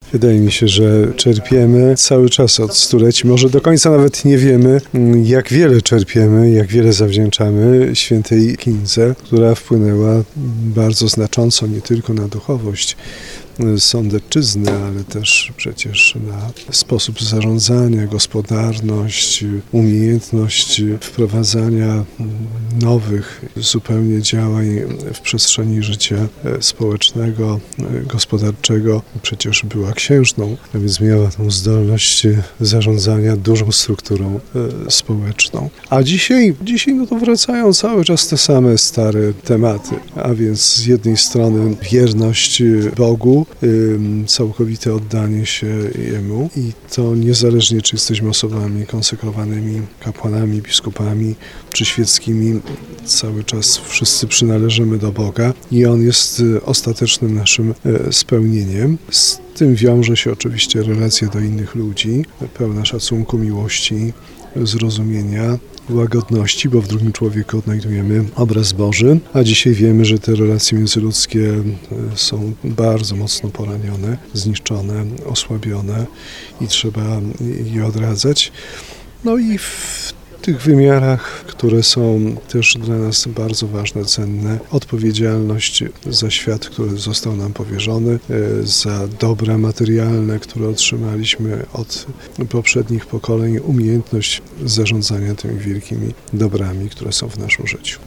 Wydaje mi się, że czerpiemy cały czas od stuleci. Może do końca nawet nie wiemy, jak wiele czerpiemy, jak wiele zawdzięczamy świętej Kindze, która wpłynęła bardzo znacząco nie tylko na duchowość Sądecczyzny, ale też przecież na sposób zarządzania, gospodarność, umiejętność wprowadzania nowych zupełnie działań w przestrzeni życia społecznego, gospodarczego. Przecież była księżną, a więc miała tą zdolność zarządzania dużą strukturą społeczną. A dzisiaj no to wracają cały czas te same stare tematy, a więc z jednej strony wierność Bogu, całkowite oddanie się Jemu i to niezależnie, czy jesteśmy osobami konsekrowanymi, kapłanami, biskupami czy świeckimi, cały czas wszyscy przynależymy do Boga i On jest ostatecznym naszym spełnieniem. Z tym wiąże się oczywiście relacja do innych ludzi, pełna szacunku, miłości, zrozumienia, łagodności, bo w drugim człowieku odnajdujemy obraz Boży, a dzisiaj wiemy, że te relacje międzyludzkie są bardzo mocno poranione, zniszczone, osłabione i trzeba je odradzać. No i w tych wymiarach, które są też dla nas bardzo ważne, cenne, odpowiedzialność za świat, który został nam powierzony, za dobra materialne, które otrzymaliśmy od poprzednich pokoleń, umiejętność zarządzania tymi wielkimi dobrami, które są w naszym życiu.